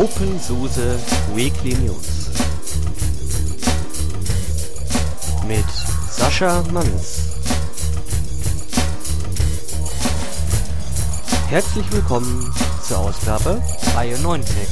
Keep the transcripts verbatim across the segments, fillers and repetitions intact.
OpenSUSE Weekly News mit Sascha Manns. Herzlich willkommen zur Ausgabe dreiundneunzig.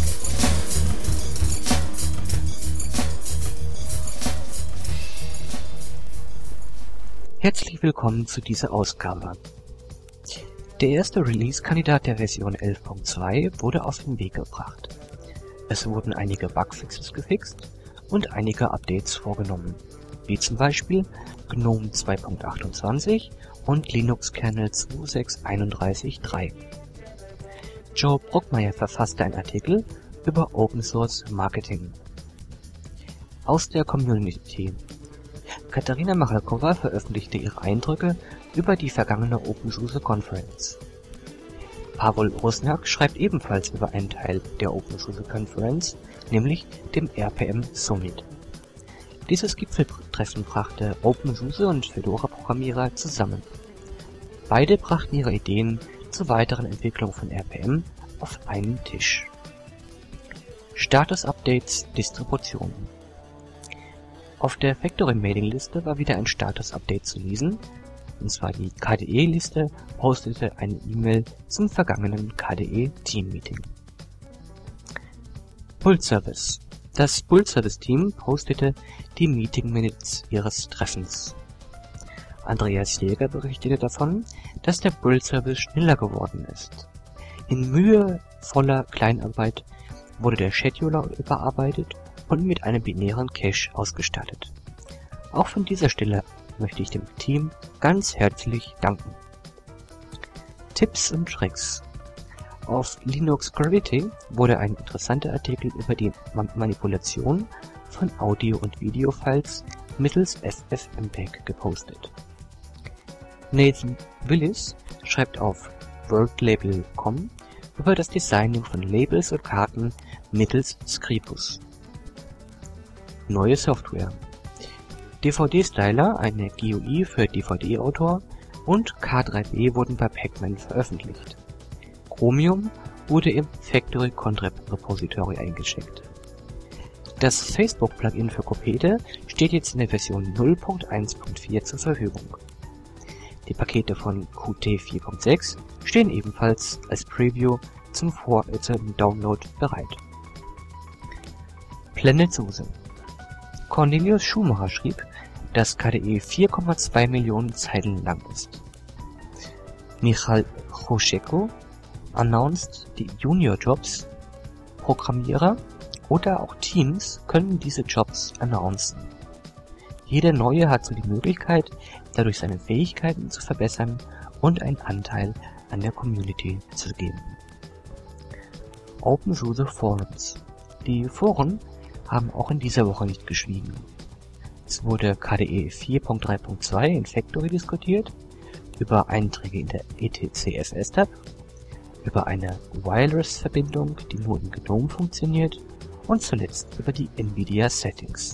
Herzlich willkommen zu dieser Ausgabe. Der erste Release-Kandidat der Version elf Punkt zwei wurde auf den Weg gebracht. Es wurden einige Bugfixes gefixt und einige Updates vorgenommen, wie zum Beispiel GNOME zwei Punkt achtundzwanzig und Linux-Kernel zwei Punkt sechs einunddreißig Punkt drei. Joe Brockmeyer verfasste einen Artikel über Open Source Marketing. Aus der Community. Katharina Machalkova veröffentlichte ihre Eindrücke über die vergangene OpenSUSE Conference. Pawel Rusnak schreibt ebenfalls über einen Teil der OpenSUSE Conference, nämlich dem R P M Summit. Dieses Gipfeltreffen brachte OpenSUSE und Fedora-Programmierer zusammen. Beide brachten ihre Ideen zur weiteren Entwicklung von R P M auf einen Tisch. Status-Updates, Distributionen. Auf der Factory-Mailing-Liste war wieder ein Status-Update zu lesen, und zwar die K D E-Liste postete eine E-Mail zum vergangenen K D E-Team-Meeting. Build-Service. Das Build-Service-Team postete die Meeting-Minutes ihres Treffens. Andreas Jäger berichtete davon, dass der Build-Service schneller geworden ist. In mühevoller Kleinarbeit wurde der Scheduler überarbeitet und mit einem binären Cache ausgestattet. Auch von dieser Stelle möchte ich dem Team ganz herzlich danken. Tipps und Tricks. Auf Linux Gravity wurde ein interessanter Artikel über die Manipulation von Audio- und Videofiles mittels F F mpeg gepostet. Nathan Willis schreibt auf worldlabel punkt com über das Designing von Labels und Karten mittels Scribus. Neue Software. D V D-Styler, eine G U I für D V D-Autor und K drei B wurden bei Pacman veröffentlicht. Chromium wurde im Factory Contrib Repository eingesteckt. Das Facebook-Plugin für Kopete steht jetzt in der Version null Punkt eins Punkt vier zur Verfügung. Die Pakete von Qt vier Punkt sechs stehen ebenfalls als Preview zum, Vor äh, zum Download bereit. PlanetSUSE. Cornelius Schumacher schrieb, dass K D E vier Komma zwei Millionen Zeilen lang ist. Michal Choscheko announced, die Junior-Jobs, Programmierer oder auch Teams können diese Jobs announcen. Jeder Neue hat so die Möglichkeit, dadurch seine Fähigkeiten zu verbessern und einen Anteil an der Community zu geben. OpenSUSE Forums. Die Foren haben auch in dieser Woche nicht geschwiegen. Es wurde K D E vier Punkt drei Punkt zwei in Factory diskutiert, über Einträge in der E T C F S-Tab, über eine Wireless-Verbindung, die nur in GNOME funktioniert, und zuletzt über die NVIDIA Settings.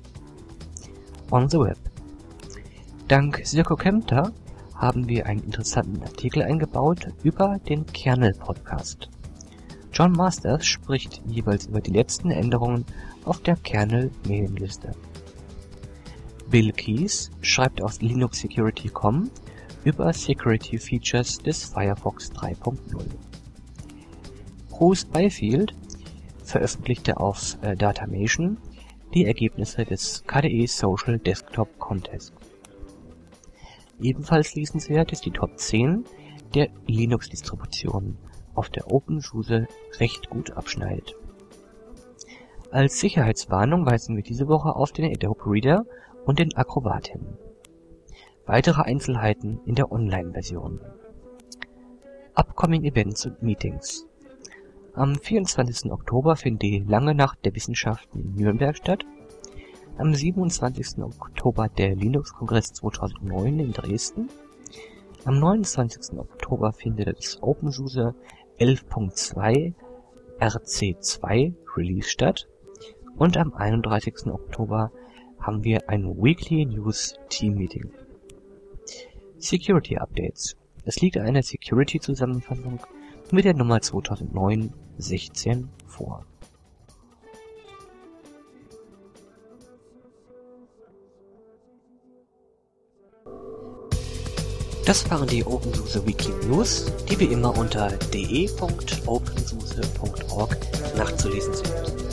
On the Web. Dank Sirko Kempter haben wir einen interessanten Artikel eingebaut über den Kernel-Podcast. John Masters spricht jeweils über die letzten Änderungen auf der Kernel-Mailingliste. Bill Keys schreibt auf Linux Security Punkt com über Security Features des Firefox drei Punkt null. Bruce Byfield veröffentlichte auf äh, Datamation die Ergebnisse des K D E Social Desktop Contest. Ebenfalls lesenswert ist die Top zehn der Linux-Distributionen, auf der OpenSUSE recht gut abschneidet. Als Sicherheitswarnung weisen wir diese Woche auf den Adobe Reader und den Acrobat hin. Weitere Einzelheiten in der Online-Version. Upcoming Events und Meetings. Am vierundzwanzigsten Oktober findet die Lange Nacht der Wissenschaften in Nürnberg statt. Am siebenundzwanzigsten Oktober der Linux-Kongress zweitausendneun in Dresden. Am neunundzwanzigsten Oktober findet das OpenSUSE elf Punkt zwei R C zwei Release statt. Und am einunddreißigsten Oktober haben wir ein Weekly News Team Meeting. Security Updates. Es liegt eine Security-Zusammenfassung mit der Nummer zweitausendneun sechzehn vor. Das waren die OpenSUSE Wiki News, die wie immer unter de punkt opensuse punkt org nachzulesen sind.